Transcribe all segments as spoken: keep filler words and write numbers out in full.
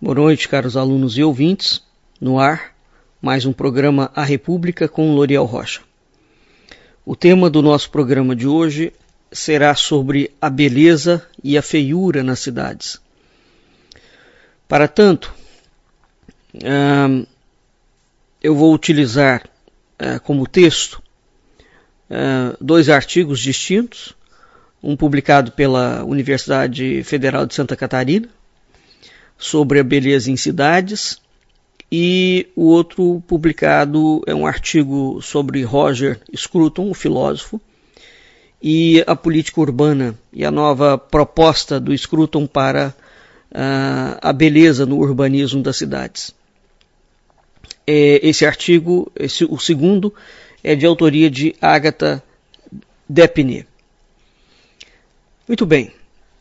Boa noite, caros alunos e ouvintes. No ar, mais um programa A República com Loriel Rocha. O tema do nosso programa de hoje será sobre a beleza e a feiura nas cidades. Para tanto, hum, eu vou utilizar uh, como texto uh, dois artigos distintos, um publicado pela Universidade Federal de Santa Catarina, sobre a beleza em cidades, e o outro publicado é um artigo sobre Roger Scruton, o filósofo, e a política urbana e a nova proposta do Scruton para uh, a beleza no urbanismo das cidades. É, esse artigo, esse, o segundo, é de autoria de Agatha Depine. Muito bem.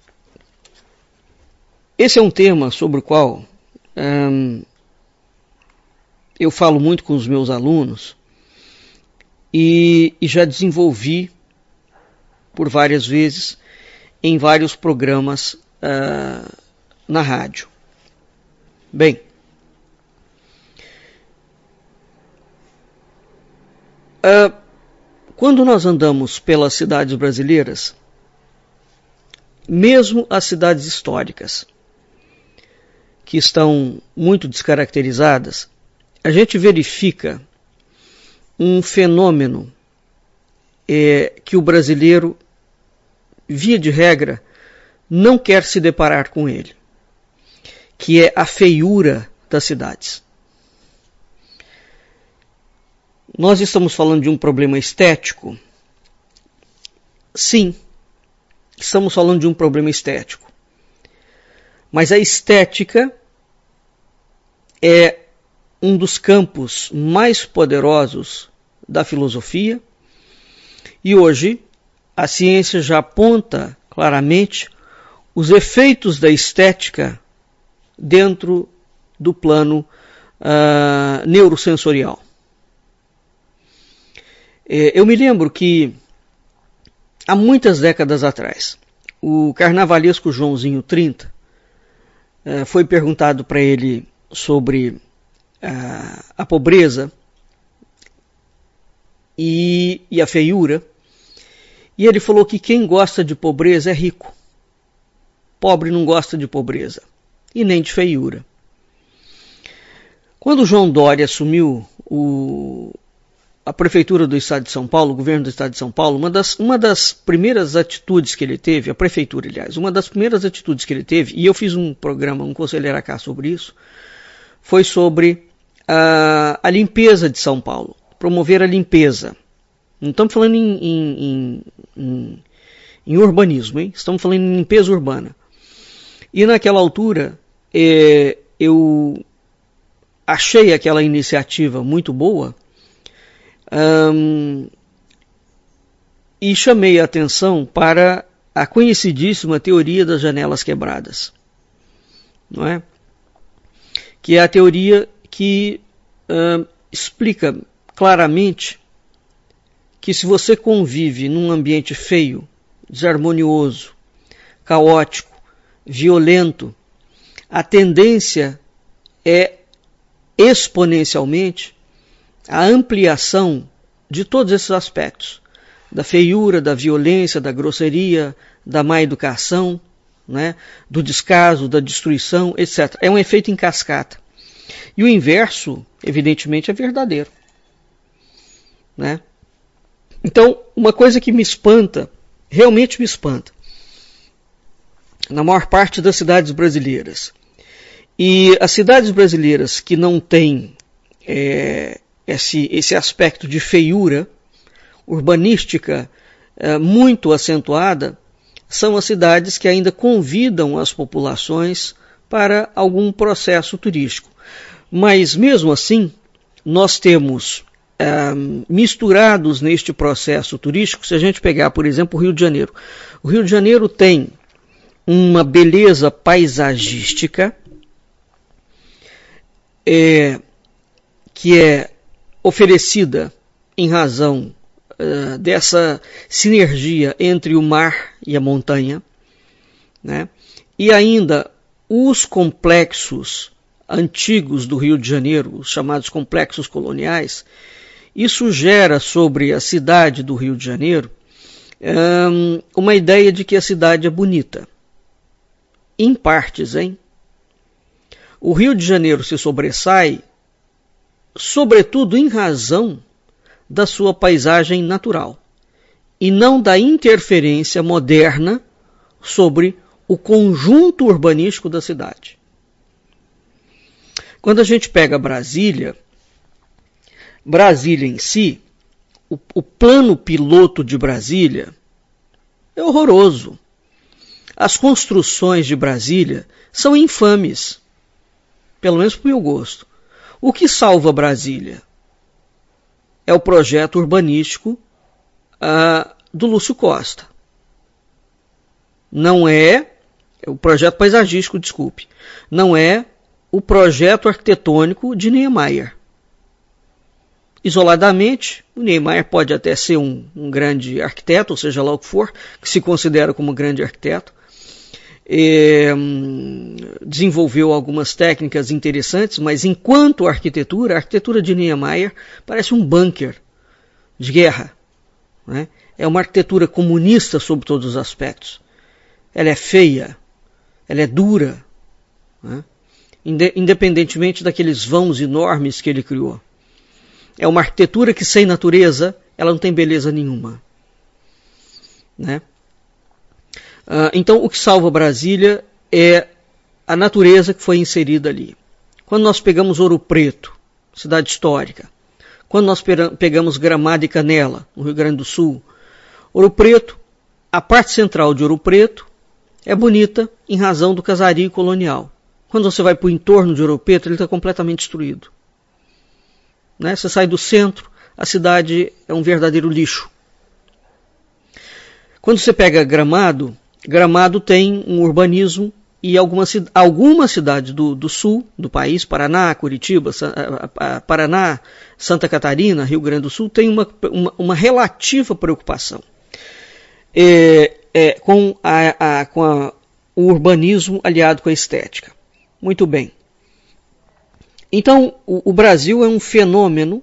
Esse é um tema sobre o qual hum, eu falo muito com os meus alunos e, e já desenvolvi por várias vezes em vários programas uh, na rádio. Bem, uh, quando nós andamos pelas cidades brasileiras, mesmo as cidades históricas, que estão muito descaracterizadas, a gente verifica um fenômeno é, que o brasileiro, via de regra, não quer se deparar com ele, que é a feiura das cidades. Nós estamos falando de um problema estético? Sim, estamos falando de um problema estético. Mas a estética é um dos campos mais poderosos da filosofia e hoje a ciência já aponta claramente os efeitos da estética dentro do plano uh, neurosensorial. É, eu me lembro que há muitas décadas atrás, o carnavalesco Joãozinho trinta uh, foi perguntado para ele sobre uh, a pobreza e, e a feiura, e ele falou que quem gosta de pobreza é rico. Pobre não gosta de pobreza e nem de feiura. Quando o João Dória assumiu o, a prefeitura do estado de São Paulo, o governo do estado de São Paulo, uma das, uma das primeiras atitudes que ele teve, a prefeitura, aliás, uma das primeiras atitudes que ele teve, e eu fiz um programa, um Conselheiro A K sobre isso, foi sobre a, a limpeza de São Paulo, promover a limpeza. Não estamos falando em, em, em, em urbanismo, hein? Estamos falando em limpeza urbana. E naquela altura, é, eu achei aquela iniciativa muito boa, hum, e chamei a atenção para a conhecidíssima teoria das janelas quebradas, não é? Que é a teoria que uh, explica claramente que se você convive num ambiente feio, desarmonioso, caótico, violento, a tendência é exponencialmente a ampliação de todos esses aspectos, da feiura, da violência, da grosseria, da má educação, né, do descaso, da destruição, etcétera. É um efeito em cascata. E o inverso, evidentemente, é verdadeiro, né? Então, uma coisa que me espanta, realmente me espanta, na maior parte das cidades brasileiras, e as cidades brasileiras que não têm é, esse, esse aspecto de feiura urbanística é, muito acentuada, são as cidades que ainda convidam as populações para algum processo turístico. Mas, mesmo assim, nós temos é, misturados neste processo turístico, se a gente pegar, por exemplo, o Rio de Janeiro. O Rio de Janeiro tem uma beleza paisagística é, que é oferecida em razão uh, dessa sinergia entre o mar e a montanha, né? E ainda os complexos antigos do Rio de Janeiro, os chamados complexos coloniais, isso gera sobre a cidade do Rio de Janeiro um, uma ideia de que a cidade é bonita. Em partes, hein? O Rio de Janeiro se sobressai, sobretudo em razão da sua paisagem natural, e não da interferência moderna sobre o conjunto urbanístico da cidade. Quando a gente pega Brasília, Brasília em si, o, o plano piloto de Brasília é horroroso. As construções de Brasília são infames, pelo menos para o meu gosto. O que salva Brasília é o projeto urbanístico uh, do Lúcio Costa. Não é, é o projeto paisagístico, desculpe, não é o projeto arquitetônico de Niemeyer. Isoladamente, o Niemeyer pode até ser um, um grande arquiteto, ou seja lá o que for, que se considera como grande arquiteto. É, desenvolveu algumas técnicas interessantes, mas enquanto arquitetura, a arquitetura de Niemeyer parece um bunker de guerra. Né? É uma arquitetura comunista sob todos os aspectos. Ela é feia, ela é dura, né? Independentemente daqueles vãos enormes que ele criou. É uma arquitetura que sem natureza, ela não tem beleza nenhuma. Né? Uh, então, o que salva Brasília é a natureza que foi inserida ali. Quando nós pegamos Ouro Preto, cidade histórica, quando nós pegamos Gramado e Canela, no Rio Grande do Sul, Ouro Preto, a parte central de Ouro Preto é bonita em razão do casario colonial. Quando você vai para o entorno de Ouro Preto, ele está completamente destruído. Né? Você sai do centro, a cidade é um verdadeiro lixo. Quando você pega Gramado, Gramado tem um urbanismo e algumas, algumas cidades do, do sul do país, Paraná, Curitiba, Paraná, Santa Catarina, Rio Grande do Sul, tem uma, uma, uma relativa preocupação é, é, com, a, a, com a, o urbanismo aliado com a estética. Muito bem. Então, o, o Brasil é um fenômeno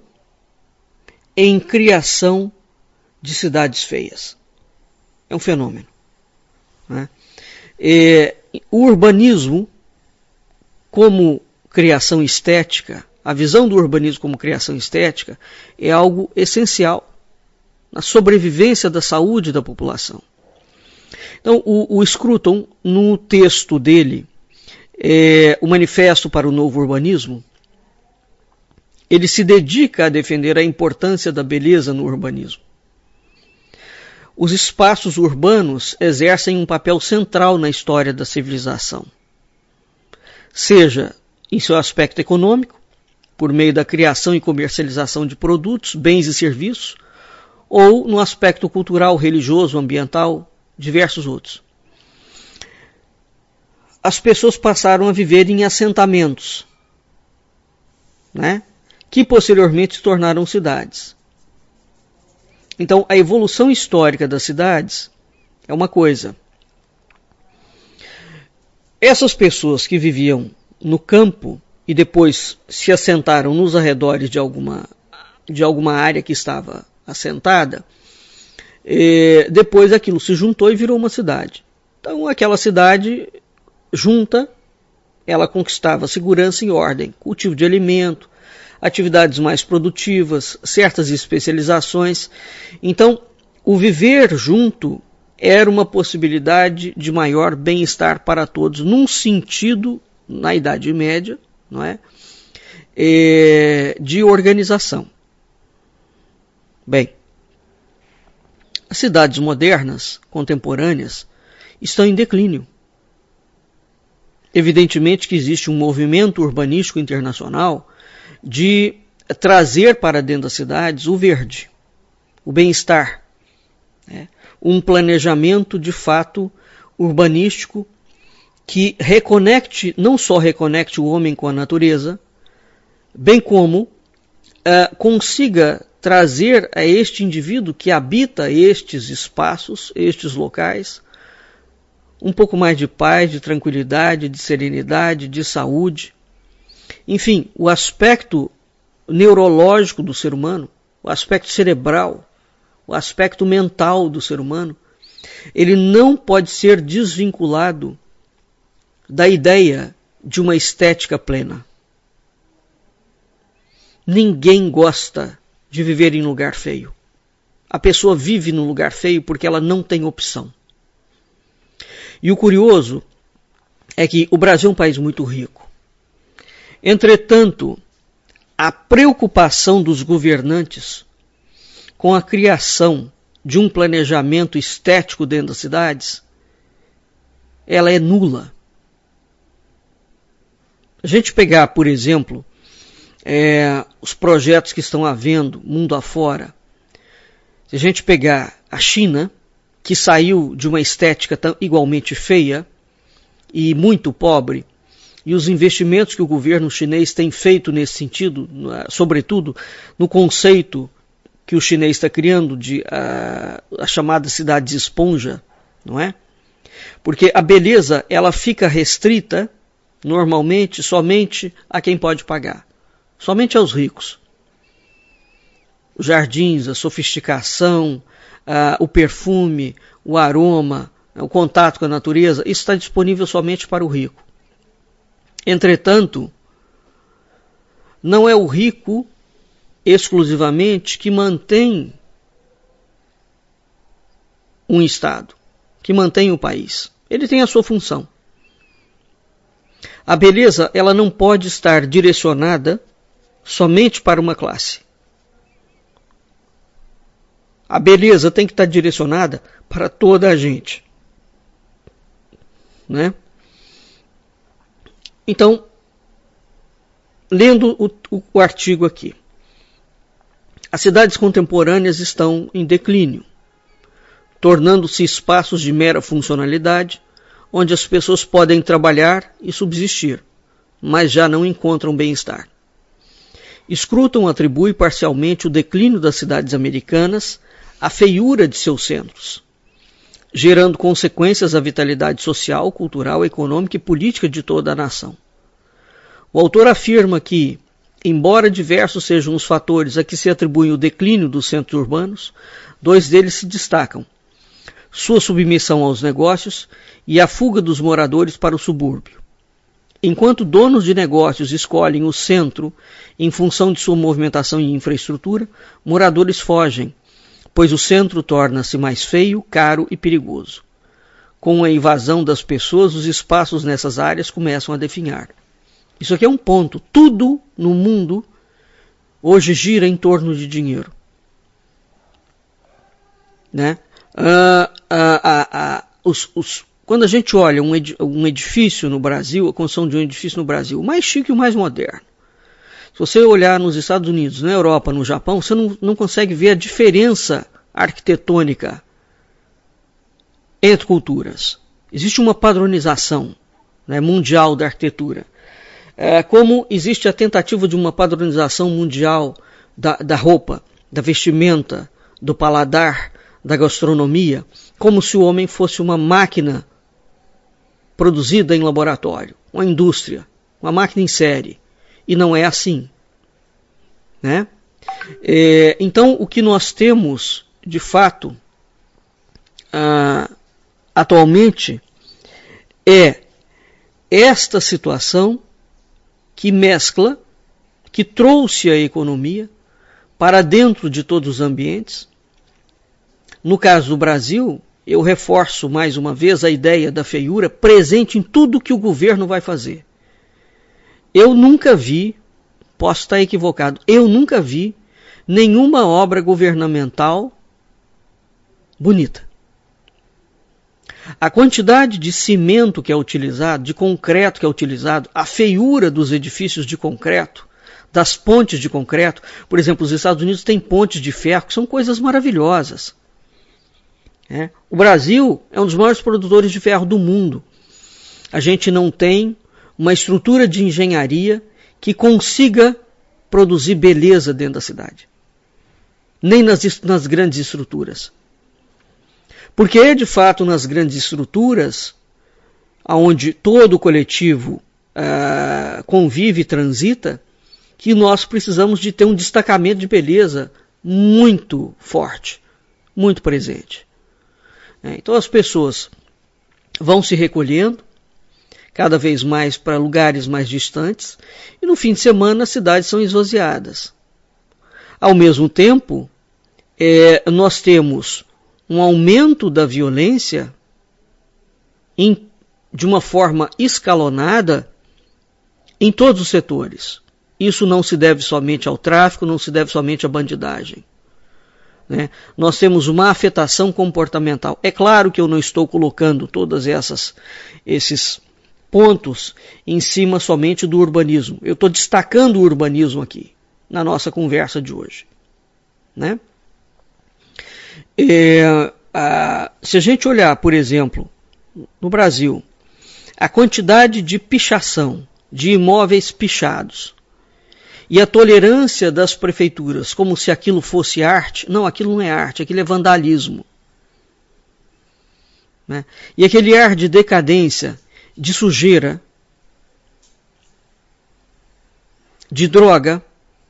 em criação de cidades feias. É um fenômeno. Né? É, o urbanismo como criação estética, a visão do urbanismo como criação estética é algo essencial na sobrevivência da saúde da população. Então, o, o Scruton, no texto dele, é, o Manifesto para o Novo Urbanismo, ele se dedica a defender a importância da beleza no urbanismo. Os espaços urbanos exercem um papel central na história da civilização, seja em seu aspecto econômico, por meio da criação e comercialização de produtos, bens e serviços, ou no aspecto cultural, religioso, ambiental, diversos outros. As pessoas passaram a viver em assentamentos, né, que posteriormente se tornaram cidades. Então, a evolução histórica das cidades é uma coisa. Essas pessoas que viviam no campo e depois se assentaram nos arredores de alguma, de alguma área que estava assentada, eh, depois aquilo se juntou e virou uma cidade. Então, aquela cidade junta, ela conquistava segurança e ordem, cultivo de alimento, atividades mais produtivas, certas especializações. Então, o viver junto era uma possibilidade de maior bem-estar para todos, num sentido, na Idade Média, não é? É, de organização. Bem, as cidades modernas, contemporâneas, estão em declínio. Evidentemente que existe um movimento urbanístico internacional de trazer para dentro das cidades o verde, o bem-estar, né? Um planejamento de fato urbanístico que reconecte, não só reconecte o homem com a natureza, bem como uh, consiga trazer a este indivíduo que habita estes espaços, estes locais, um pouco mais de paz, de tranquilidade, de serenidade, de saúde. Enfim, o aspecto neurológico do ser humano, o aspecto cerebral, o aspecto mental do ser humano, ele não pode ser desvinculado da ideia de uma estética plena. Ninguém gosta de viver em lugar feio. A pessoa vive num lugar feio porque ela não tem opção. E o curioso é que o Brasil é um país muito rico. Entretanto, a preocupação dos governantes com a criação de um planejamento estético dentro das cidades, ela é nula. A gente pegar, por exemplo, é, os projetos que estão havendo mundo afora, se a gente pegar a China, que saiu de uma estética tão, igualmente feia e muito pobre, e os investimentos que o governo chinês tem feito nesse sentido, sobretudo no conceito que o chinês está criando de a, a chamada cidade esponja, não é? Porque a beleza, ela fica restrita, normalmente, somente a quem pode pagar. Somente aos ricos. Os jardins, a sofisticação, a, o perfume, o aroma, o contato com a natureza, isso está disponível somente para o rico. Entretanto, não é o rico exclusivamente que mantém um Estado, que mantém o país. Ele tem a sua função. A beleza, ela não pode estar direcionada somente para uma classe. A beleza tem que estar direcionada para toda a gente. Né? Então, lendo o, o, o artigo aqui, as cidades contemporâneas estão em declínio, tornando-se espaços de mera funcionalidade, onde as pessoas podem trabalhar e subsistir, mas já não encontram bem-estar. Scruton atribui parcialmente o declínio das cidades americanas à feiura de seus centros, gerando consequências à vitalidade social, cultural, econômica e política de toda a nação. O autor afirma que, embora diversos sejam os fatores a que se atribuem o declínio dos centros urbanos, dois deles se destacam: sua submissão aos negócios e a fuga dos moradores para o subúrbio. Enquanto donos de negócios escolhem o centro em função de sua movimentação e infraestrutura, moradores fogem, pois o centro torna-se mais feio, caro e perigoso. Com a invasão das pessoas, os espaços nessas áreas começam a definhar. Isso aqui é um ponto. Tudo no mundo hoje gira em torno de dinheiro. Né? Ah, ah, ah, ah, os, os, quando a gente olha um, ed, um edifício no Brasil, a construção de um edifício no Brasil, o mais chique e o mais moderno, se você olhar nos Estados Unidos, na Europa, no Japão, você não, não consegue ver a diferença arquitetônica entre culturas. Existe uma padronização, né, mundial da arquitetura. É, como existe a tentativa de uma padronização mundial da, da roupa, da vestimenta, do paladar, da gastronomia, como se o homem fosse uma máquina produzida em laboratório, uma indústria, uma máquina em série. E não é assim. Né? É, então, o que nós temos, de fato, ah, atualmente, é esta situação que mescla, que trouxe a economia para dentro de todos os ambientes. No caso do Brasil, eu reforço mais uma vez a ideia da feiura presente em tudo que o governo vai fazer. Eu nunca vi, posso estar equivocado, eu nunca vi nenhuma obra governamental bonita. A quantidade de cimento que é utilizado, de concreto que é utilizado, a feiura dos edifícios de concreto, das pontes de concreto. Por exemplo, os Estados Unidos têm pontes de ferro, que são coisas maravilhosas. É. O Brasil é um dos maiores produtores de ferro do mundo. A gente não tem uma estrutura de engenharia que consiga produzir beleza dentro da cidade. Nem nas, nas grandes estruturas. Porque é de fato nas grandes estruturas onde todo o coletivo uh, convive e transita, que nós precisamos de ter um destacamento de beleza muito forte, muito presente. Então as pessoas vão se recolhendo cada vez mais para lugares mais distantes e no fim de semana as cidades são esvaziadas. Ao mesmo tempo, é, nós temos um aumento da violência em, de uma forma escalonada em todos os setores. Isso não se deve somente ao tráfico, não se deve somente à bandidagem. Né? Nós temos uma afetação comportamental. É claro que eu não estou colocando todas essas esses pontos em cima somente do urbanismo. Eu estou destacando o urbanismo aqui na nossa conversa de hoje. Né? É, a, se a gente olhar, por exemplo, no Brasil, a quantidade de pichação, de imóveis pichados, e a tolerância das prefeituras, como se aquilo fosse arte. Não, aquilo não é arte, aquilo é vandalismo. Né? E aquele ar de decadência, de sujeira, de droga,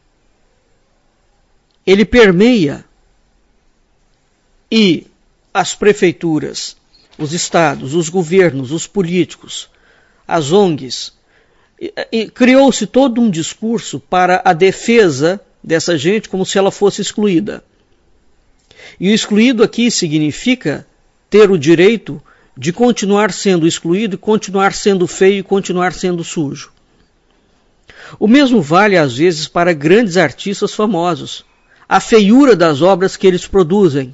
ele permeia e as prefeituras, os estados, os governos, os políticos, as O N Gs, E, e criou-se todo um discurso para a defesa dessa gente como se ela fosse excluída. E o excluído aqui significa ter o direito de continuar sendo excluído, continuar sendo feio e continuar sendo sujo. O mesmo vale às vezes para grandes artistas famosos. A feiura das obras que eles produzem.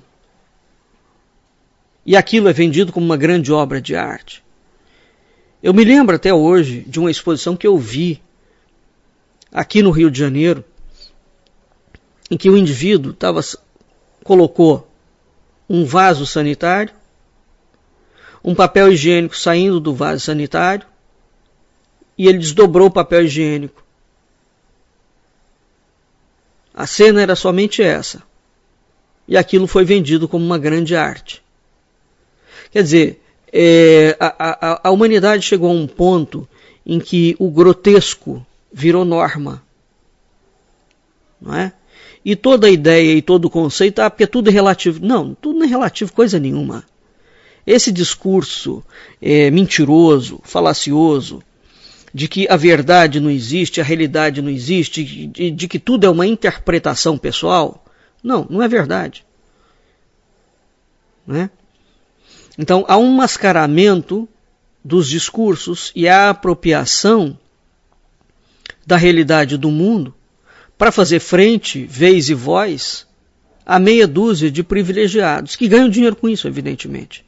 E aquilo é vendido como uma grande obra de arte. Eu me lembro até hoje de uma exposição que eu vi aqui no Rio de Janeiro, em que o indivíduo tava, colocou um vaso sanitário, um papel higiênico saindo do vaso sanitário, e ele desdobrou o papel higiênico. A cena era somente essa. E aquilo foi vendido como uma grande arte. Quer dizer, É, a, a, a humanidade chegou a um ponto em que o grotesco virou norma. Não é? E toda a ideia e todo o conceito, ah, porque tudo é relativo. Não, tudo não é relativo coisa nenhuma. Esse discurso é, mentiroso, falacioso, de que a verdade não existe, a realidade não existe, de, de que tudo é uma interpretação pessoal, não, não é verdade. Não é? Então, há um mascaramento dos discursos e a apropriação da realidade do mundo para fazer frente, vez e voz, a meia dúzia de privilegiados, que ganham dinheiro com isso, evidentemente.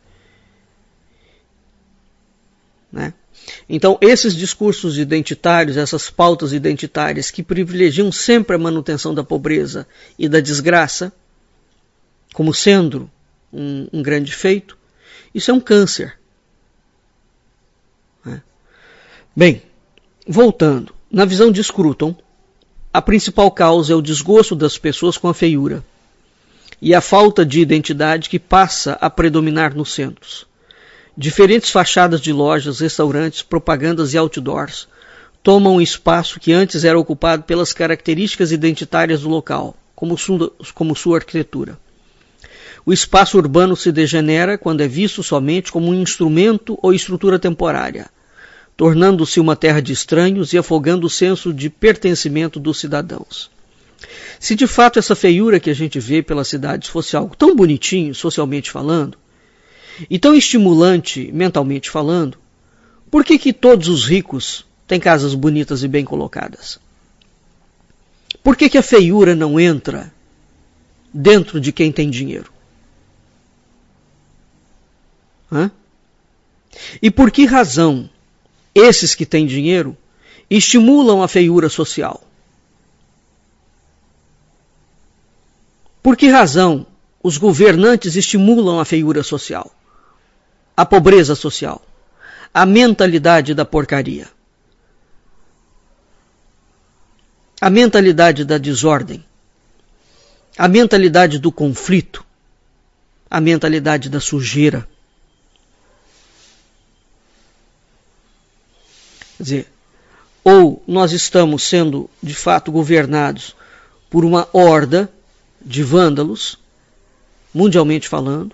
Né? Então, esses discursos identitários, essas pautas identitárias que privilegiam sempre a manutenção da pobreza e da desgraça, como sendo um, um grande feito, isso é um câncer. Né? Bem, voltando. Na visão de Scruton, a principal causa é o desgosto das pessoas com a feiura e a falta de identidade que passa a predominar nos centros. Diferentes fachadas de lojas, restaurantes, propagandas e outdoors tomam um espaço que antes era ocupado pelas características identitárias do local, como sua, como sua arquitetura. O espaço urbano se degenera quando é visto somente como um instrumento ou estrutura temporária, tornando-se uma terra de estranhos e afogando o senso de pertencimento dos cidadãos. Se de fato essa feiura que a gente vê pelas cidades fosse algo tão bonitinho, socialmente falando, e tão estimulante, mentalmente falando, por que que todos os ricos têm casas bonitas e bem colocadas? Por que que a feiura não entra dentro de quem tem dinheiro? Hã? E por que razão esses que têm dinheiro estimulam a feiura social? Por que razão os governantes estimulam a feiura social, a pobreza social, a mentalidade da porcaria, a mentalidade da desordem, a mentalidade do conflito, a mentalidade da sujeira? Quer dizer, ou nós estamos sendo, de fato, governados por uma horda de vândalos, mundialmente falando,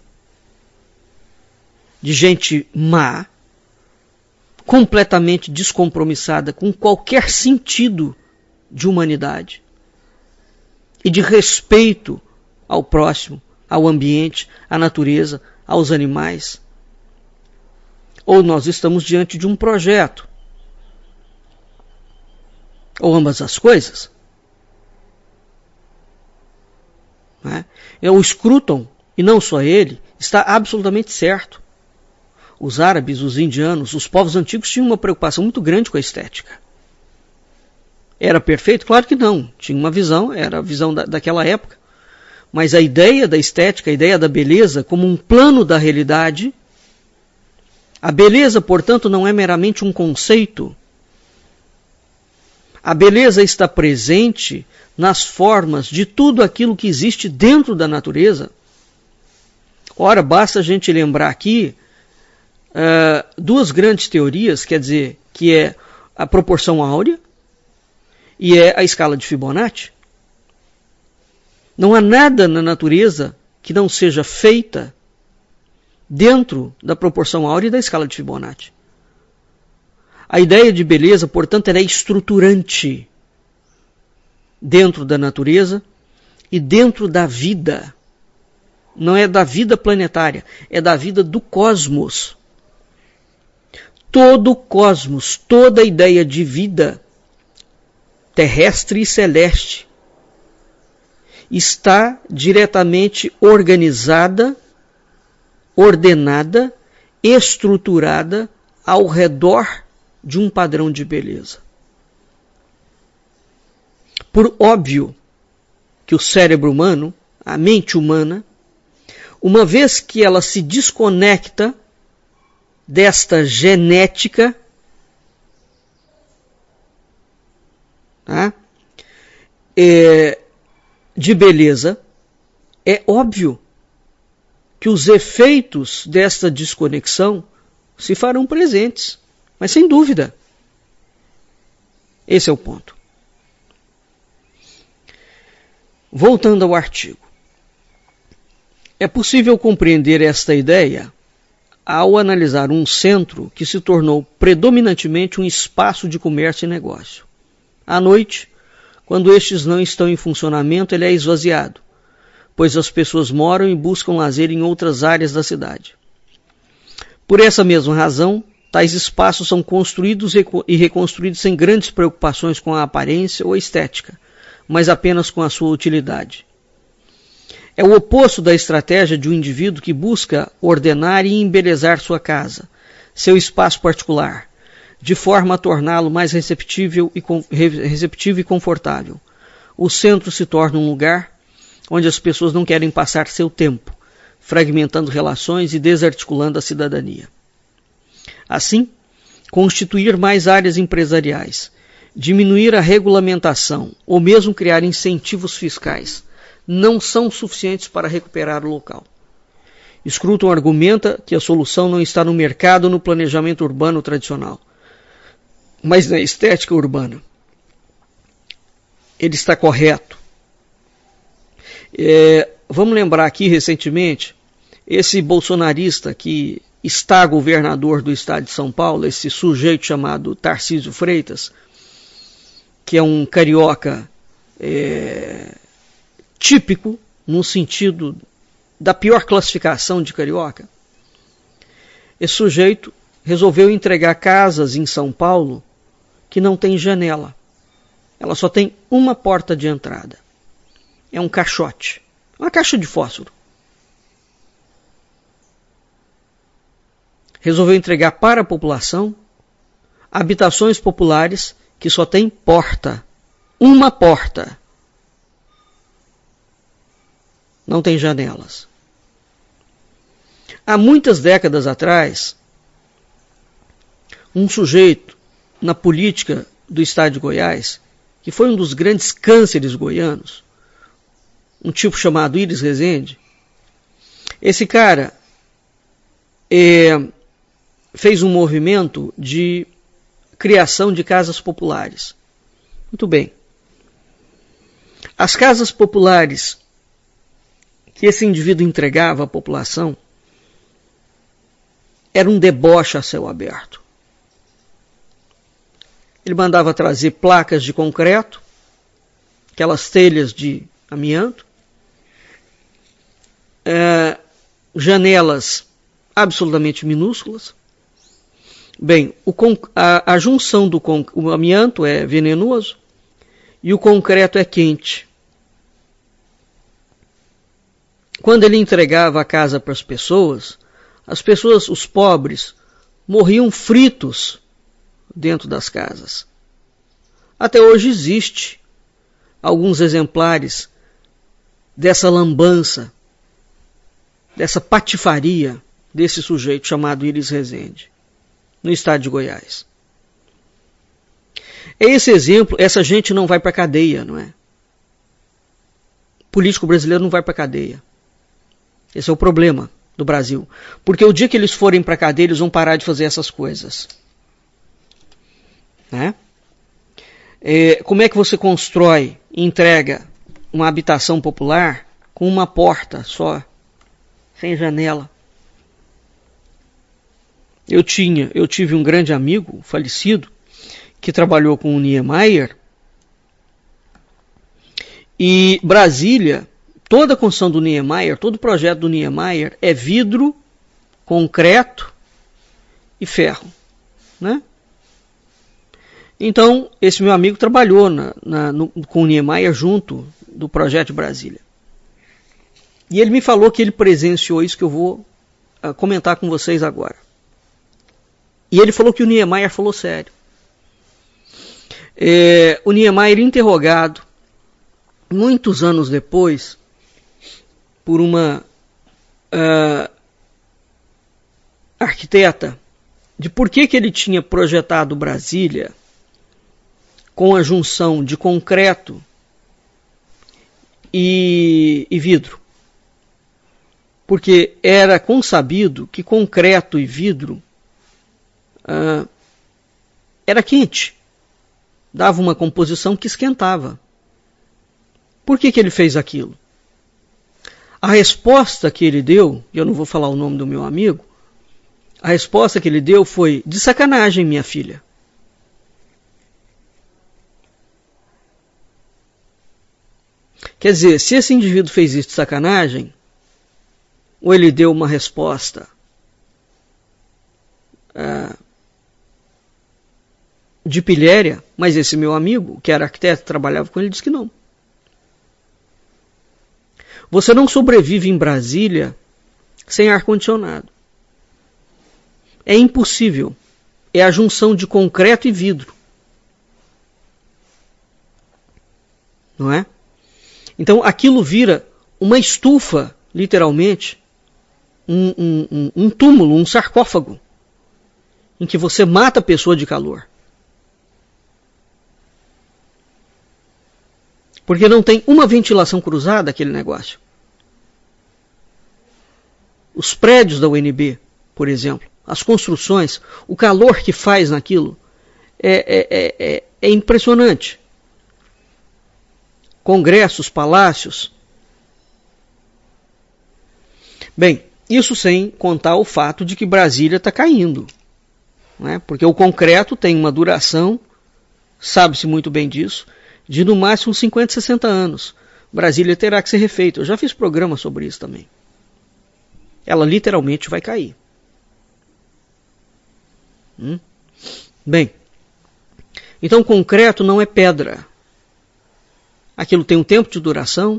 de gente má, completamente descompromissada com qualquer sentido de humanidade e de respeito ao próximo, ao ambiente, à natureza, aos animais. Ou nós estamos diante de um projeto, ou ambas as coisas. Né? O Scruton, e não só ele, está absolutamente certo. Os árabes, os indianos, os povos antigos tinham uma preocupação muito grande com a estética. Era perfeito? Claro que não. Tinha uma visão, era a visão da, daquela época. Mas a ideia da estética, a ideia da beleza como um plano da realidade, a beleza, portanto, não é meramente um conceito. A beleza está presente nas formas de tudo aquilo que existe dentro da natureza. Ora, basta a gente lembrar aqui uh, duas grandes teorias, quer dizer, que é a proporção áurea e é a escala de Fibonacci. Não há nada na natureza que não seja feita dentro da proporção áurea e da escala de Fibonacci. A ideia de beleza, portanto, ela é estruturante dentro da natureza e dentro da vida. Não é da vida planetária, é da vida do cosmos. Todo o cosmos, toda a ideia de vida terrestre e celeste está diretamente organizada, ordenada, estruturada ao redor de um padrão de beleza. Por óbvio que o cérebro humano, a mente humana, uma vez que ela se desconecta desta genética, tá? é, de beleza, é óbvio que os efeitos desta desconexão se farão presentes. Mas sem dúvida, esse é o ponto. Voltando ao artigo. É possível compreender esta ideia ao analisar um centro que se tornou predominantemente um espaço de comércio e negócio. À noite, quando estes não estão em funcionamento, ele é esvaziado, pois as pessoas moram e buscam lazer em outras áreas da cidade. Por essa mesma razão, tais espaços são construídos e reconstruídos sem grandes preocupações com a aparência ou a estética, mas apenas com a sua utilidade. É o oposto da estratégia de um indivíduo que busca ordenar e embelezar sua casa, seu espaço particular, de forma a torná-lo mais receptível e, receptivo e confortável. O centro se torna um lugar onde as pessoas não querem passar seu tempo, fragmentando relações e desarticulando a cidadania. Assim, constituir mais áreas empresariais, diminuir a regulamentação ou mesmo criar incentivos fiscais não são suficientes para recuperar o local. Scruton argumenta que a solução não está no mercado ou no planejamento urbano tradicional, mas na estética urbana. Ele está correto. É, vamos lembrar aqui recentemente, esse bolsonarista que está governador do estado de São Paulo, esse sujeito chamado Tarcísio Freitas, que é um carioca é, típico, no sentido da pior classificação de carioca. Esse sujeito resolveu entregar casas em São Paulo que não tem janela. Ela só tem uma porta de entrada. É um caixote, uma caixa de fósforo. Resolveu entregar para a população habitações populares que só tem porta. Uma porta. Não tem janelas. Há muitas décadas atrás, um sujeito na política do estado de Goiás, que foi um dos grandes cânceres goianos, um tipo chamado Iris Rezende, esse cara é, fez um movimento de criação de casas populares. Muito bem. As casas populares que esse indivíduo entregava à população era um deboche a céu aberto. Ele mandava trazer placas de concreto, aquelas telhas de amianto, é, janelas absolutamente minúsculas. Bem, o, a, a junção do o amianto é venenoso e o concreto é quente. Quando ele entregava a casa para as pessoas, as pessoas, os pobres, morriam fritos dentro das casas. Até hoje existe alguns exemplares dessa lambança, dessa patifaria desse sujeito chamado Iris Rezende, no estado de Goiás. É esse exemplo, essa gente não vai para a cadeia, não é? O político brasileiro não vai para a cadeia. Esse é o problema do Brasil. Porque o dia que eles forem para a cadeia, eles vão parar de fazer essas coisas. Né? É, como é que você constrói e entrega uma habitação popular com uma porta só, sem janela? Eu tinha, eu tive um grande amigo, falecido, que trabalhou com o Niemeyer, e Brasília, toda a construção do Niemeyer, todo o projeto do Niemeyer é vidro, concreto e ferro, né? Então, esse meu amigo trabalhou na, na, no, com o Niemeyer junto do projeto de Brasília. E ele me falou que ele presenciou isso que eu vou uh, comentar com vocês agora. E ele falou que o Niemeyer falou sério. É, o Niemeyer interrogado, muitos anos depois, por uma uh, arquiteta, de por que, que ele tinha projetado Brasília com a junção de concreto e, e vidro. Porque era consabido que concreto e vidro uh, era quente. Dava uma composição que esquentava. Por que, que ele fez aquilo? A resposta que ele deu, e eu não vou falar o nome do meu amigo, a resposta que ele deu foi: de sacanagem, minha filha. Quer dizer, se esse indivíduo fez isso de sacanagem, ou ele deu uma resposta uh, de pilhéria, mas esse meu amigo, que era arquiteto, trabalhava com ele, disse que não. Você não sobrevive em Brasília sem ar-condicionado. É impossível. É a junção de concreto e vidro. Não é? Então aquilo vira uma estufa, literalmente, um, um, um, um túmulo, um sarcófago, em que você mata a pessoa de calor. Porque não tem uma ventilação cruzada aquele negócio. Os prédios da U N B, por exemplo, as construções, o calor que faz naquilo é, é, é, é impressionante. Congressos, palácios. Bem, isso sem contar o fato de que Brasília está caindo. Não é? Porque o concreto tem uma duração, sabe-se muito bem disso, de no máximo cinquenta, sessenta anos. Brasília terá que ser refeita. Eu já fiz programa sobre isso também. Ela literalmente vai cair. Hum? Bem, então concreto não é pedra. Aquilo tem um tempo de duração,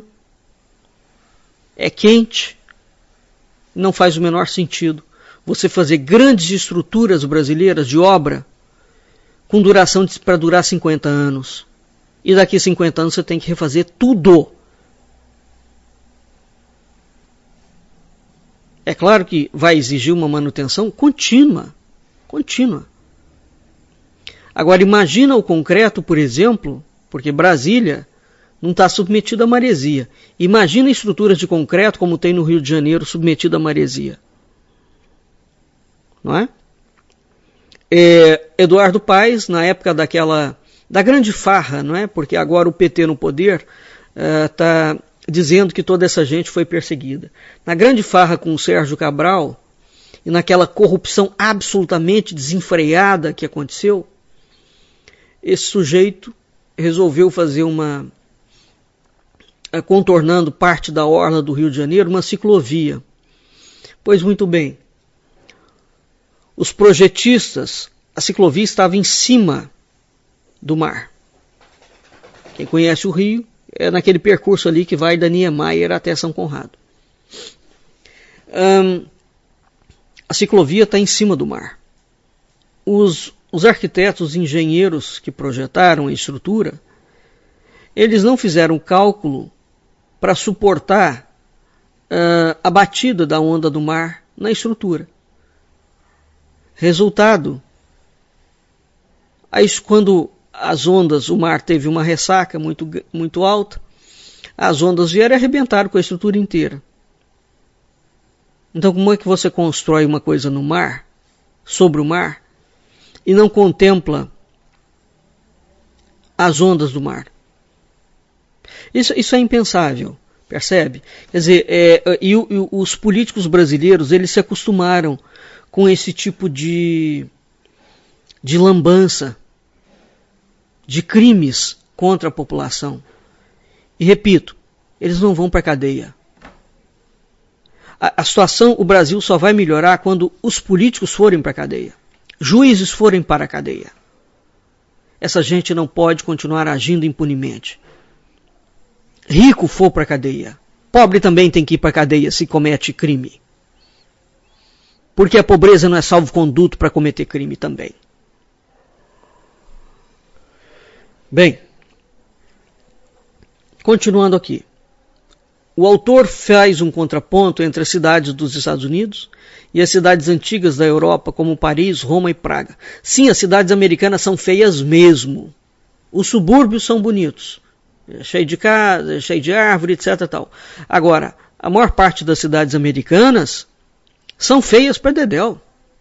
é quente, não faz o menor sentido você fazer grandes estruturas brasileiras de obra com duração para durar cinquenta anos. E daqui a cinquenta anos você tem que refazer tudo. É claro que vai exigir uma manutenção contínua. Contínua. Agora imagina o concreto, por exemplo, porque Brasília não está submetida à maresia. Imagina estruturas de concreto como tem no Rio de Janeiro submetida à maresia. Não é? É, Eduardo Paes, na época daquela, da grande farra, não é? Porque agora o P T no poder está uh, dizendo que toda essa gente foi perseguida. Na grande farra com o Sérgio Cabral, e naquela corrupção absolutamente desenfreada que aconteceu, esse sujeito resolveu fazer uma, contornando parte da orla do Rio de Janeiro, uma ciclovia. Pois muito bem, os projetistas, a ciclovia estava em cima do mar. Quem conhece o Rio, é naquele percurso ali que vai da Niemeyer até São Conrado. Hum, a ciclovia está em cima do mar. Os, os arquitetos, os engenheiros que projetaram a estrutura, eles não fizeram cálculo para suportar uh, a batida da onda do mar na estrutura. Resultado, aí, quando as ondas, o mar teve uma ressaca muito, muito alta, as ondas vieram e arrebentaram com a estrutura inteira. Então, como é que você constrói uma coisa no mar, sobre o mar, e não contempla as ondas do mar? Isso, isso é impensável, percebe? Quer dizer, é, e, e os políticos brasileiros, eles se acostumaram com esse tipo de, de lambança, de crimes contra a população. E repito, eles não vão para a cadeia. A, a situação, o Brasil só vai melhorar quando os políticos forem para a cadeia, juízes forem para a cadeia. Essa gente não pode continuar agindo impunemente. Rico for para a cadeia, pobre também tem que ir para a cadeia se comete crime. Porque a pobreza não é salvo-conduto para cometer crime também. Bem, continuando aqui. O autor faz um contraponto entre as cidades dos Estados Unidos e as cidades antigas da Europa, como Paris, Roma e Praga. Sim, as cidades americanas são feias mesmo. Os subúrbios são bonitos. Cheio de casa, cheio de árvore, etc. Tal. Agora, a maior parte das cidades americanas são feias para dedéu.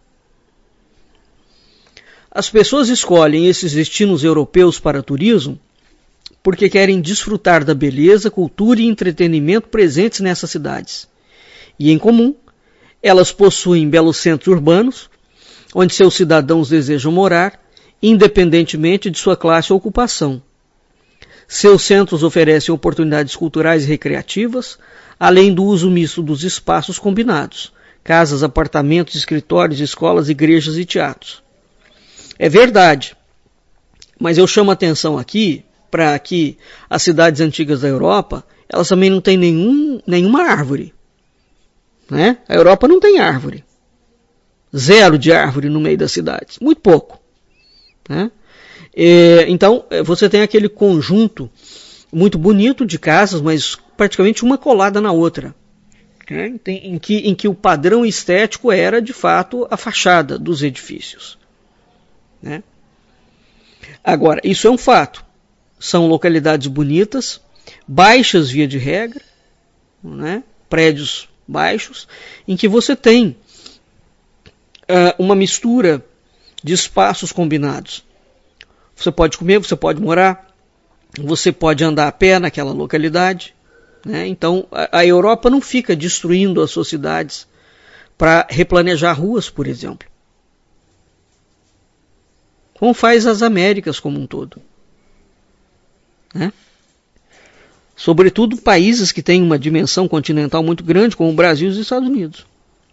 As pessoas escolhem esses destinos europeus para turismo porque querem desfrutar da beleza, cultura e entretenimento presentes nessas cidades. E, em comum, elas possuem belos centros urbanos, onde seus cidadãos desejam morar, independentemente de sua classe ou ocupação. Seus centros oferecem oportunidades culturais e recreativas, além do uso misto dos espaços combinados, casas, apartamentos, escritórios, escolas, igrejas e teatros. É verdade, mas eu chamo a atenção aqui para que as cidades antigas da Europa, elas também não têm nenhum, nenhuma árvore. Né? A Europa não tem árvore. Zero de árvore no meio das cidades. Muito pouco. Né? É, então, você tem aquele conjunto muito bonito de casas, mas praticamente uma colada na outra. Né? Em, que, em que o padrão estético era, de fato, a fachada dos edifícios. Né? Agora, isso é um fato. São localidades bonitas, baixas via de regra, né? Prédios baixos, em que você tem uh, uma mistura de espaços combinados. Você pode comer, você pode morar, você pode andar a pé naquela localidade. Né? Então, a, a Europa não fica destruindo as suas cidades para replanejar ruas, por exemplo. Como faz as Américas como um todo. Né? Sobretudo países que têm uma dimensão continental muito grande, como o Brasil e os Estados Unidos.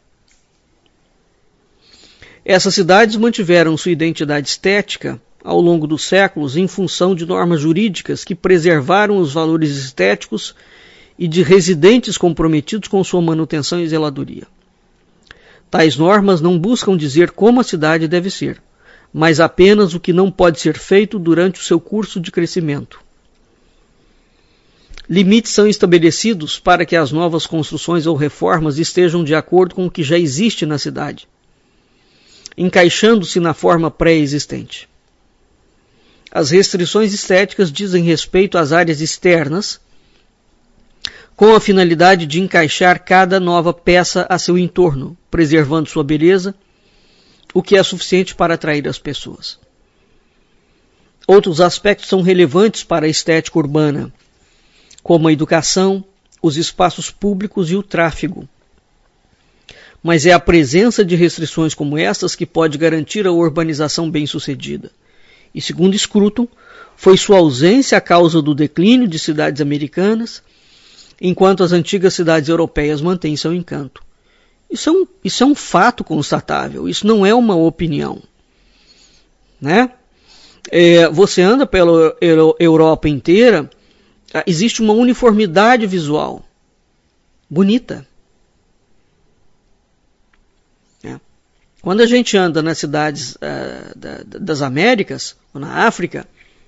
Essas cidades mantiveram sua identidade estética ao longo dos séculos em função de normas jurídicas que preservaram os valores estéticos e de residentes comprometidos com sua manutenção e zeladoria. Tais normas não buscam dizer como a cidade deve ser, mas apenas o que não pode ser feito durante o seu curso de crescimento. Limites são estabelecidos para que as novas construções ou reformas estejam de acordo com o que já existe na cidade, encaixando-se na forma pré-existente. As restrições estéticas dizem respeito às áreas externas, com a finalidade de encaixar cada nova peça a seu entorno, preservando sua beleza, o que é suficiente para atrair as pessoas. Outros aspectos são relevantes para a estética urbana, como a educação, os espaços públicos e o tráfego. Mas é a presença de restrições como estas que pode garantir a urbanização bem-sucedida. E segundo Scruton, foi sua ausência a causa do declínio de cidades americanas, enquanto as antigas cidades europeias mantêm seu encanto. Isso é um, isso é um fato constatável, isso não é uma opinião. Né? É, você anda pela Europa inteira, existe uma uniformidade visual bonita. É. Quando a gente anda nas cidades uh, da, das Américas, ou na África,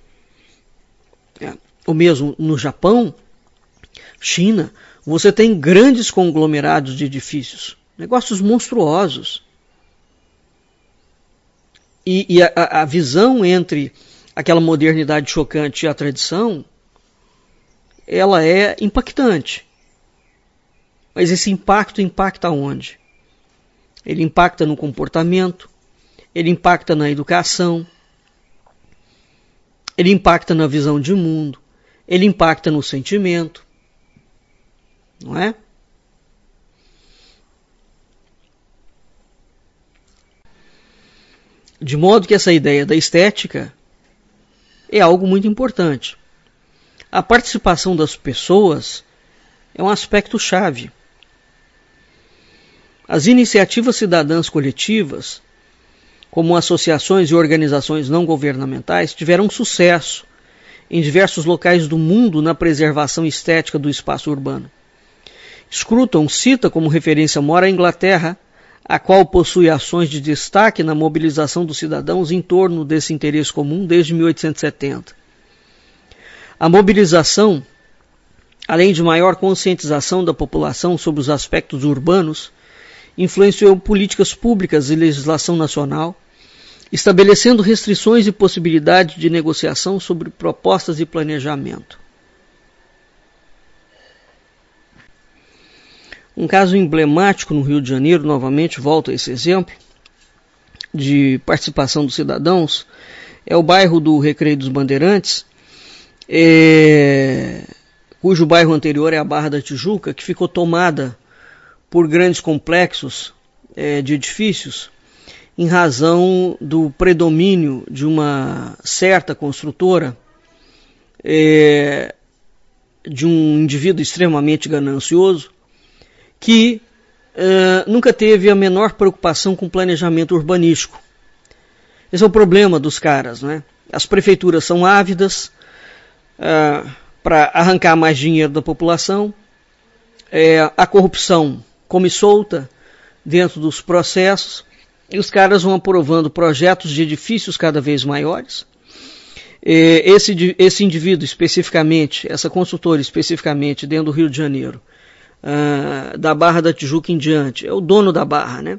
é, ou mesmo no Japão, China, você tem grandes conglomerados de edifícios, negócios monstruosos. E, e a, a visão entre aquela modernidade chocante e a tradição, ela é impactante. Mas esse impacto impacta onde? Ele impacta no comportamento, ele impacta na educação, ele impacta na visão de mundo, ele impacta no sentimento. Não é? De modo que essa ideia da estética é algo muito importante. A participação das pessoas é um aspecto chave. As iniciativas cidadãs coletivas, como associações e organizações não governamentais, tiveram sucesso em diversos locais do mundo na preservação estética do espaço urbano. Scruton cita como referência mora a Inglaterra, a qual possui ações de destaque na mobilização dos cidadãos em torno desse interesse comum desde mil oitocentos e setenta. A mobilização, além de maior conscientização da população sobre os aspectos urbanos, influenciou políticas públicas e legislação nacional, estabelecendo restrições e possibilidades de negociação sobre propostas e planejamento. Um caso emblemático no Rio de Janeiro, novamente volto a esse exemplo, de participação dos cidadãos, é o bairro do Recreio dos Bandeirantes, é, cujo bairro anterior é a Barra da Tijuca, que ficou tomada por grandes complexos é, de edifícios, em razão do predomínio de uma certa construtora, é, de um indivíduo extremamente ganancioso, que uh, nunca teve a menor preocupação com planejamento urbanístico. Esse é o problema dos caras, né? As prefeituras são ávidas uh, para arrancar mais dinheiro da população, é, a corrupção come solta dentro dos processos, e os caras vão aprovando projetos de edifícios cada vez maiores. É, esse, esse indivíduo especificamente, essa consultora especificamente dentro do Rio de Janeiro, Uh, da Barra da Tijuca em diante, é o dono da Barra, né?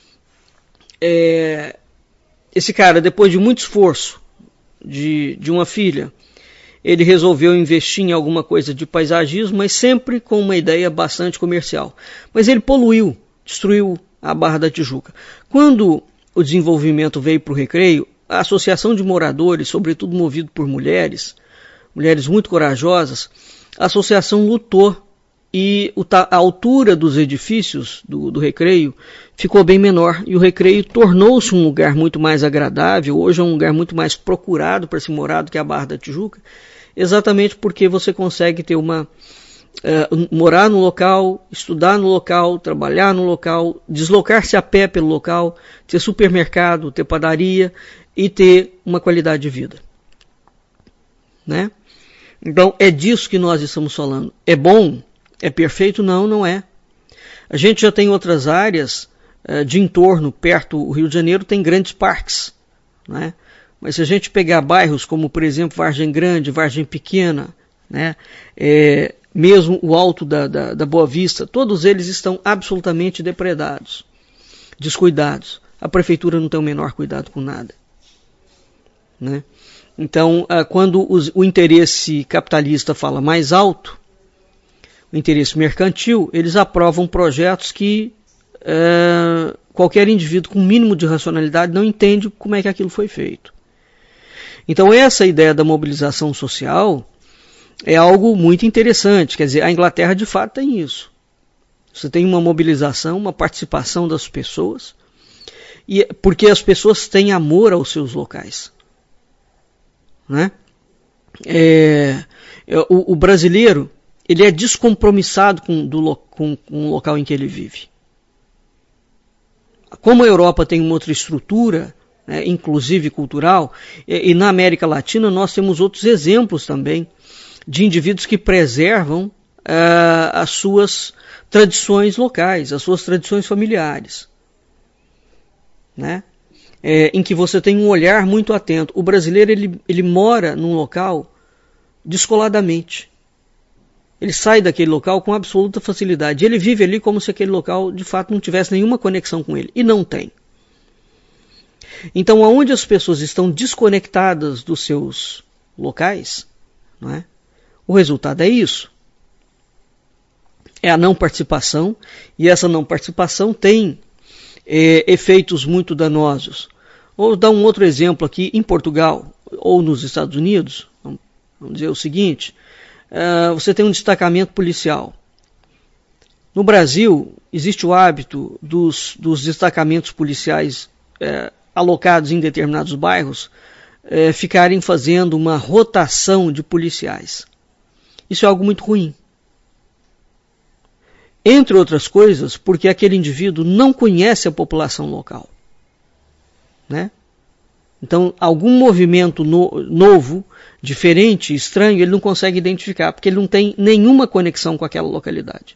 É, esse cara, depois de muito esforço de, de uma filha, ele resolveu investir em alguma coisa de paisagismo, mas sempre com uma ideia bastante comercial. Mas ele poluiu, destruiu a Barra da Tijuca. Quando o desenvolvimento veio para o Recreio, a associação de moradores, sobretudo movido por mulheres, mulheres muito corajosas, a associação lutou e a altura dos edifícios do, do Recreio ficou bem menor, e o Recreio tornou-se um lugar muito mais agradável, hoje é um lugar muito mais procurado para se morar do que a Barra da Tijuca, exatamente porque você consegue ter uma uh, morar no local, estudar no local, trabalhar no local, deslocar-se a pé pelo local, ter supermercado, ter padaria e ter uma qualidade de vida, né? Então é disso que nós estamos falando. É bom? É perfeito? Não, não é. A gente já tem outras áreas uh, de entorno, perto do Rio de Janeiro, tem grandes parques, né? Mas se a gente pegar bairros como, por exemplo, Vargem Grande, Vargem Pequena, né? É, mesmo o Alto da, da, da Boa Vista, todos eles estão absolutamente depredados, descuidados. A prefeitura não tem o menor cuidado com nada, né? Então, uh, quando os, o interesse capitalista fala mais alto, o interesse mercantil, eles aprovam projetos que, é, qualquer indivíduo com mínimo de racionalidade não entende como é que aquilo foi feito. Então essa ideia da mobilização social é algo muito interessante. Quer dizer, a Inglaterra de fato tem isso. Você tem uma mobilização, uma participação das pessoas, e porque as pessoas têm amor aos seus locais. Né? É, o, o brasileiro, ele é descompromissado com, do, com, com o local em que ele vive. Como a Europa tem uma outra estrutura, né, inclusive cultural, e, e na América Latina nós temos outros exemplos também de indivíduos que preservam uh, as suas tradições locais, as suas tradições familiares, né? É, em que você tem um olhar muito atento. O brasileiro ele, ele mora num local descoladamente. Ele sai daquele local com absoluta facilidade. Ele vive ali como se aquele local de fato não tivesse nenhuma conexão com ele. E não tem. Então, aonde as pessoas estão desconectadas dos seus locais, não é? O resultado é isso. É a não participação. E essa não participação tem é, efeitos muito danosos. Vou dar um outro exemplo aqui. Em Portugal ou nos Estados Unidos, vamos dizer o seguinte... Uh, você tem um destacamento policial. No Brasil, existe o hábito dos, dos destacamentos policiais uh, alocados em determinados bairros uh, ficarem fazendo uma rotação de policiais. Isso é algo muito ruim. Entre outras coisas, porque aquele indivíduo não conhece a população local. Né? Então, algum movimento no, novo, diferente, estranho, ele não consegue identificar, porque ele não tem nenhuma conexão com aquela localidade.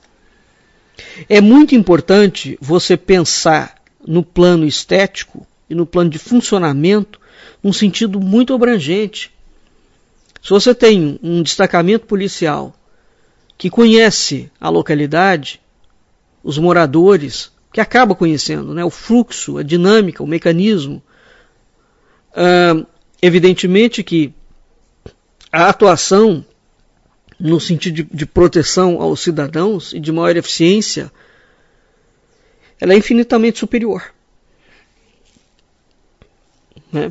É muito importante você pensar no plano estético e no plano de funcionamento num sentido muito abrangente. Se você tem um destacamento policial que conhece a localidade, os moradores, que acaba conhecendo, né, o fluxo, a dinâmica, o mecanismo, Uh, evidentemente que a atuação no sentido de, de proteção aos cidadãos e de maior eficiência, ela é infinitamente superior. Né?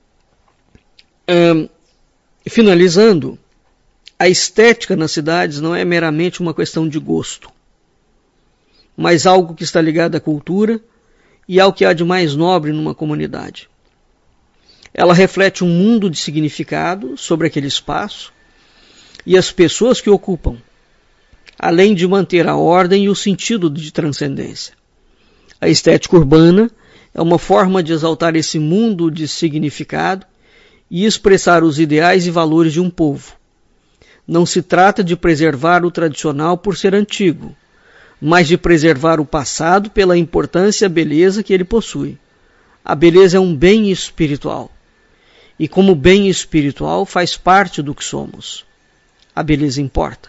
Uh, finalizando, a estética nas cidades não é meramente uma questão de gosto, mas algo que está ligado à cultura e ao que há de mais nobre numa comunidade. Ela reflete um mundo de significado sobre aquele espaço e as pessoas que ocupam, além de manter a ordem e o sentido de transcendência. A estética urbana é uma forma de exaltar esse mundo de significado e expressar os ideais e valores de um povo. Não se trata de preservar o tradicional por ser antigo, mas de preservar o passado pela importância e a beleza que ele possui. A beleza é um bem espiritual. E como bem espiritual faz parte do que somos. A beleza importa.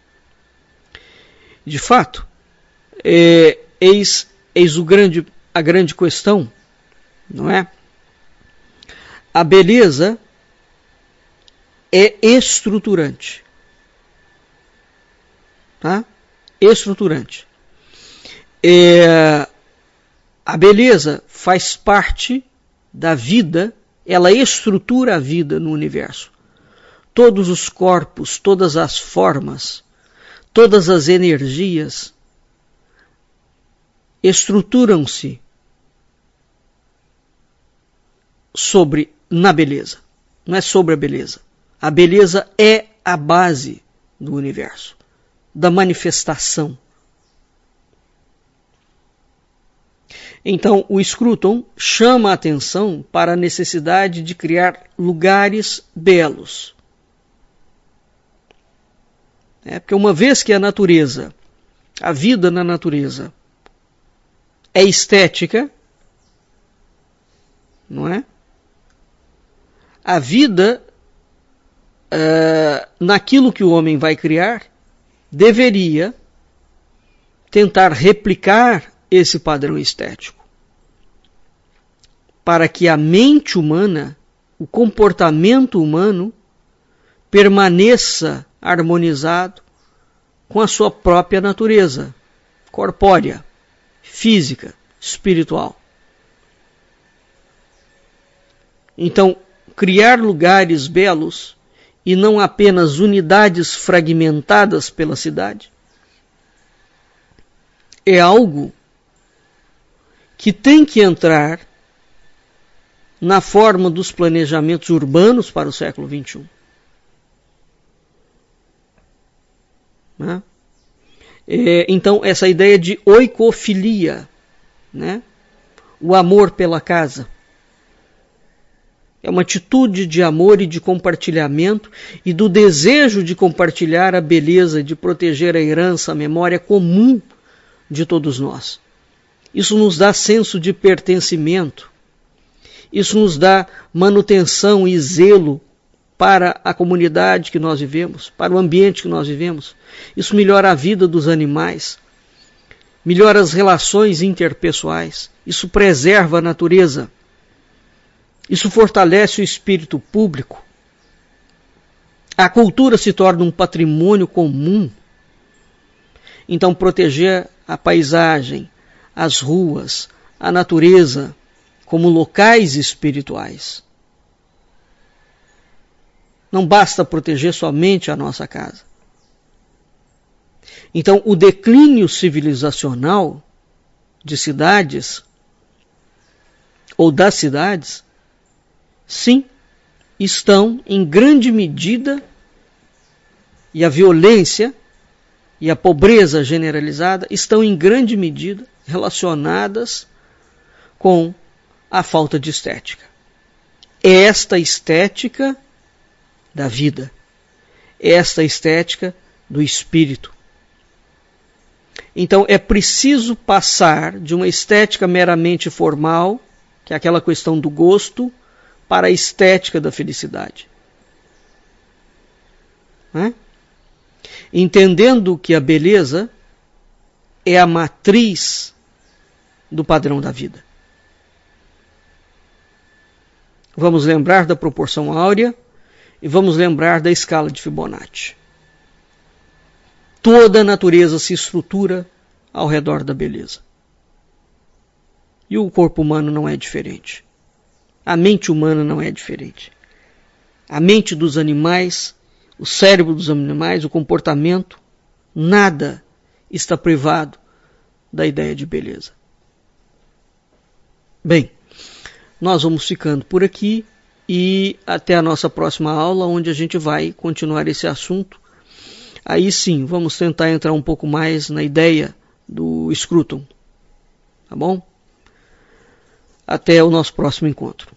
De fato, é, eis, eis o grande, a grande questão, não é? A beleza é estruturante. Tá? Estruturante. É, a beleza faz parte da vida. Ela estrutura a vida no universo. Todos os corpos, todas as formas, todas as energias estruturam-se sobre, na beleza. Não é sobre a beleza. A beleza é a base do universo, da manifestação. Então, o Scruton chama a atenção para a necessidade de criar lugares belos. É, porque uma vez que a natureza, a vida na natureza, é estética, não é? A vida, uh, naquilo que o homem vai criar, deveria tentar replicar esse padrão estético, para que a mente humana, o comportamento humano, permaneça harmonizado com a sua própria natureza corpórea, física, espiritual. Então, criar lugares belos e não apenas unidades fragmentadas pela cidade é algo que tem que entrar na forma dos planejamentos urbanos para o século vinte e um. Né? É, então, essa ideia de oikofilia, né? O amor pela casa, é uma atitude de amor e de compartilhamento e do desejo de compartilhar a beleza, de proteger a herança, a memória comum de todos nós. Isso nos dá senso de pertencimento. Isso nos dá manutenção e zelo para a comunidade que nós vivemos, para o ambiente que nós vivemos. Isso melhora a vida dos animais, melhora as relações interpessoais, isso preserva a natureza, isso fortalece o espírito público. A cultura se torna um patrimônio comum. Então, proteger a paisagem, as ruas, a natureza, como locais espirituais. Não basta proteger somente a nossa casa. Então, o declínio civilizacional de cidades, ou das cidades, sim, estão em grande medida, e a violência e a pobreza generalizada estão em grande medida relacionadas com a falta de estética. Esta estética da vida, esta estética do espírito. Então é preciso passar de uma estética meramente formal, que é aquela questão do gosto, para a estética da felicidade. Né? Entendendo que a beleza é a matriz do padrão da vida. Vamos lembrar da proporção áurea e vamos lembrar da escala de Fibonacci. Toda a natureza se estrutura ao redor da beleza. E o corpo humano não é diferente. A mente humana não é diferente. A mente dos animais, o cérebro dos animais, o comportamento, nada está privado da ideia de beleza. Bem, nós vamos ficando por aqui e até a nossa próxima aula, onde a gente vai continuar esse assunto. Aí sim, vamos tentar entrar um pouco mais na ideia do Scruton. Tá bom? Até o nosso próximo encontro.